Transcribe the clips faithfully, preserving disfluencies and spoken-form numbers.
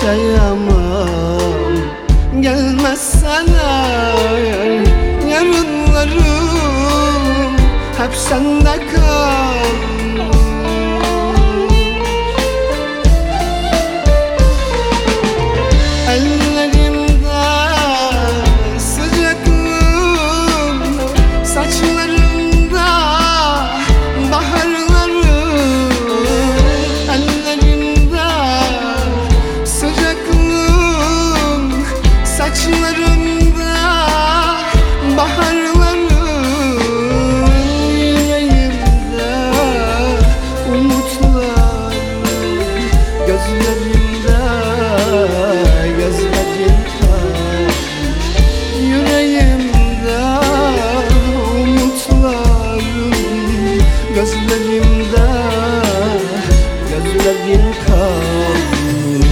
yaşayamam. Gelmezsen eğer yarınlarım hep sende kalmış. Ellerimde sıcaklığım, saçlarımda baharlarım. Ellerimde sıcaklığım, saçlarımda baharlarım. Yüreğimde umutlarım, gözlerimde gözlerin kalmış. Yüreğimde umutlarım, gözlerimde gözlerin kalmış.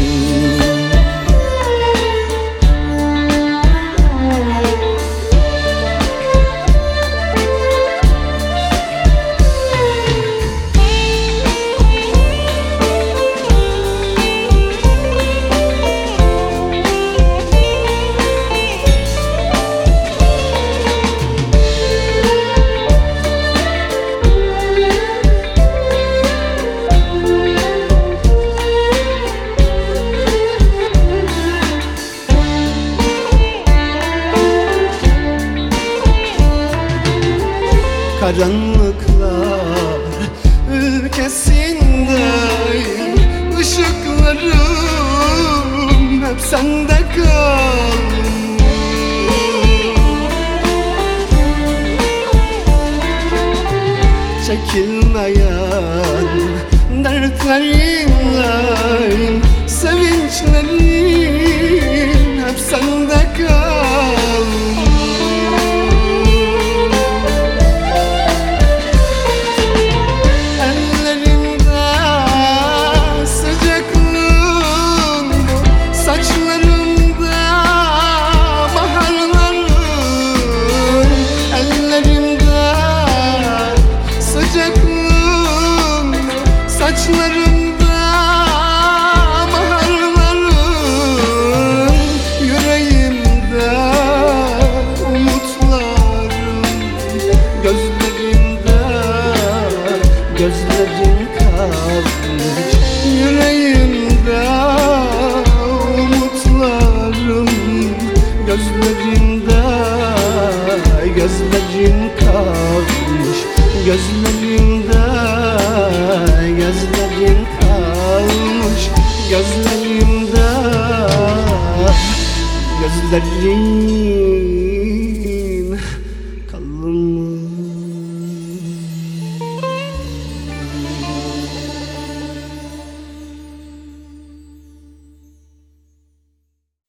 Karanlıklar ülkesindeyim, ışıklarım hep sende kalmış. Çekilmeyen dertlerinleyim, sevinçlerim hep sende kalmış. Saçlarımda baharlarım, yüreğimde umutlarım, gözlerimde gözlerin kalmış. Yüreğimde umutlarım, gözlerimde gözlerin kalmış. Gözlerimde gözlerin kalmış. Gözlerimde gözlerin kalmış.